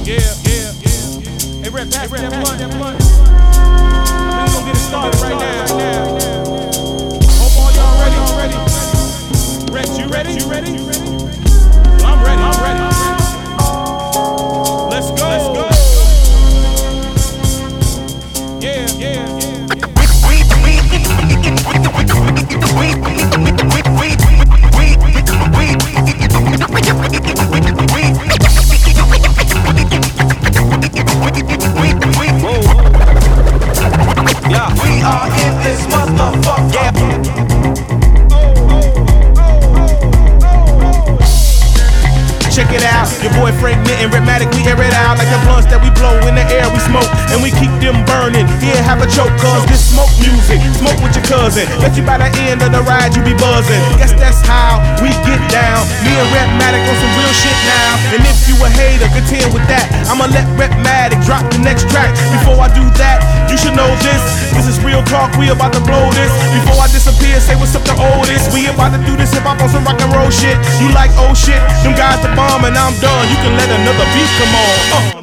Hey, Rep, pass that blunt. We gon' get it started right now. Hope all y'all ready. Rep, you ready? Well, I'm ready. Let's go. Yeah. We are in this motherfucker. Check it out, your boy Frank Nittin, Rhythmatic, we air it out like the blunts that we blow in the air, we smoke, and we keep them burning. Here, have a choke, cause this smoke music, smoke with your cousin. Bet you by the end of the ride you be buzzing. Guess that's how we get down. Me and Rhythmatic on some real shit now. And if you a hater, contend with that. I'ma let Rhythmatic drop the next track. Before I do that, you should know this. This is real talk, we about to blow this. Before I disappear, say what's up to Otis. We about to do this hip hop on some rock and roll shit. You like old shit, them guys the bomb and I'm done. You can let another beat come on.